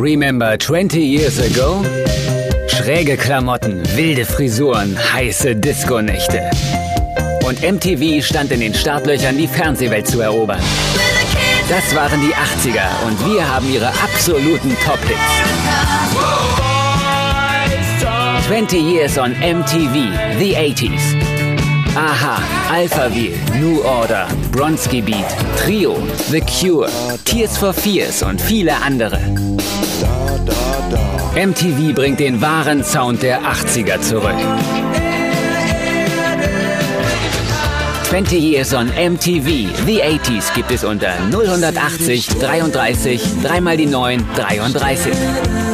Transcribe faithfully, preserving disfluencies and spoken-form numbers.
Remember twenty years ago? Schräge Klamotten, wilde Frisuren, heiße Disco-Nächte. Und M T V stand in den Startlöchern, die Fernsehwelt zu erobern. Das waren die achtziger und wir haben ihre absoluten Top-Hits. twenty years on M T V, the eighties. Aha, Alphaville, New Order, Bronski Beat, Trio, The Cure, Tears for Fears und viele andere. M T V bringt den wahren Sound der achtziger zurück. twenty years on M T V, the eighties gibt es unter null achtzig dreiunddreißig, drei mal die neun, dreiunddreißig.